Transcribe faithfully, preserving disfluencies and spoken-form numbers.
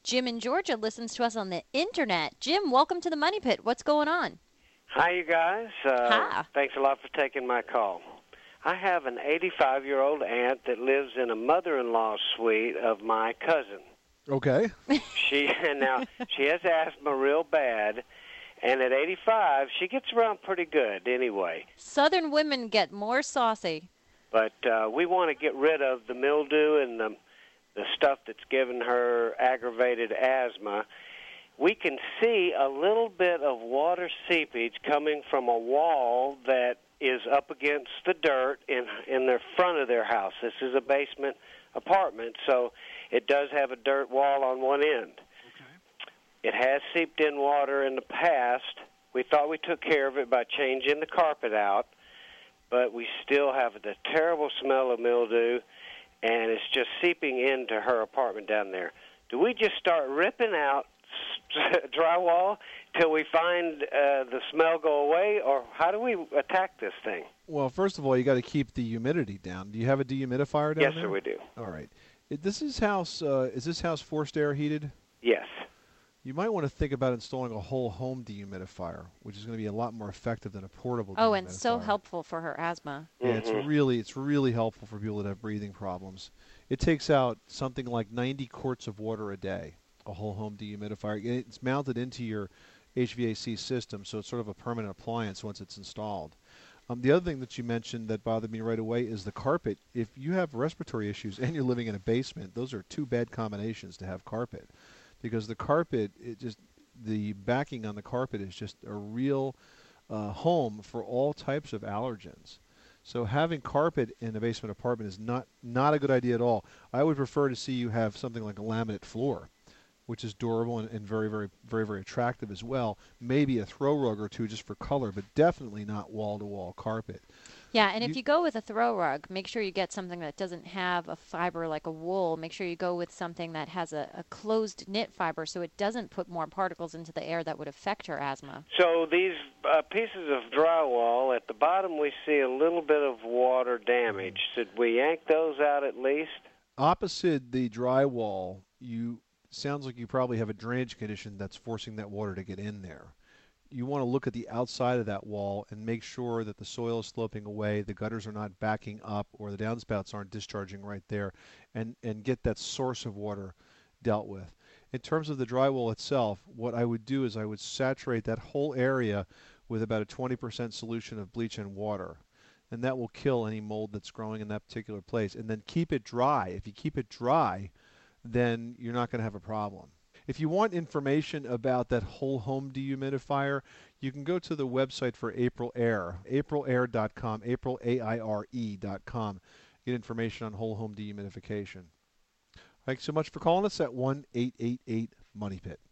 Jim in Georgia listens to us on the internet. Jim, welcome to the Money Pit. What's going on? Hi, you guys. Uh, Hi. Thanks a lot for taking my call. I have an eighty-five-year-old aunt that lives in a mother-in-law suite of my cousin. Okay. She and now she has asthma real bad, and at eighty-five, she gets around pretty good anyway. Southern women get more saucy. But uh, we want to get rid of the mildew and the the stuff that's given her aggravated asthma. We can see a little bit of water seepage coming from a wall that is up against the dirt in in the front of their house. This is a basement apartment, so it does have a dirt wall on one end. Okay. It has seeped in water in the past. We thought we took care of it by changing the carpet out, but we still have the terrible smell of mildew, and it's just seeping into her apartment down there. Do we just start ripping out drywall till we find uh, the smell go away, or how do we attack this thing? Well, first of all, you got to keep the humidity down. Do you have a dehumidifier down yes, there? Yes, sir, we do. All right. It, this is house. Uh, is this house forced air heated? Yes. You might want to think about installing a whole home dehumidifier, which is going to be a lot more effective than a portable. Oh, dehumidifier. and so helpful for her asthma. Yeah, mm-hmm. it's really it's really helpful for people that have breathing problems. It takes out something like ninety quarts of water a day. A whole home dehumidifier. It's mounted into your H V A C system, so it's sort of a permanent appliance once it's installed. Um, the other thing that you mentioned that bothered me right away is the carpet. If you have respiratory issues and you're living in a basement, those are two bad combinations to have carpet, because the carpet, it just the backing on the carpet is just a real uh, home for all types of allergens. So having carpet in a basement apartment is not not a good idea at all. I would prefer to see you have something like a laminate floor, which is durable and, and very, very, very, very attractive as well. Maybe a throw rug or two just for color, but definitely not wall-to-wall carpet. Yeah, and You- if you go with a throw rug, make sure you get something that doesn't have a fiber like a wool. Make sure you go with something that has a, a closed knit fiber so it doesn't put more particles into the air that would affect her asthma. So these uh, pieces of drywall, at the bottom we see a little bit of water damage. Should we yank those out at least? Opposite the drywall, you sounds like you probably have a drainage condition that's forcing that water to get in there. You want to look at the outside of that wall and make sure that the soil is sloping away, the gutters are not backing up, or the downspouts aren't discharging right there, and, and get that source of water dealt with. In terms of the drywall itself, what I would do is I would saturate that whole area with about a twenty percent solution of bleach and water, and that will kill any mold that's growing in that particular place. And then keep it dry. If you keep it dry, then you're not going to have a problem. If you want information about that whole home dehumidifier, you can go to the website for April Air, april air dot com, April A I R E dot com. Get information on whole home dehumidification. Thanks so much for calling us at one eight eight eight Money Pit.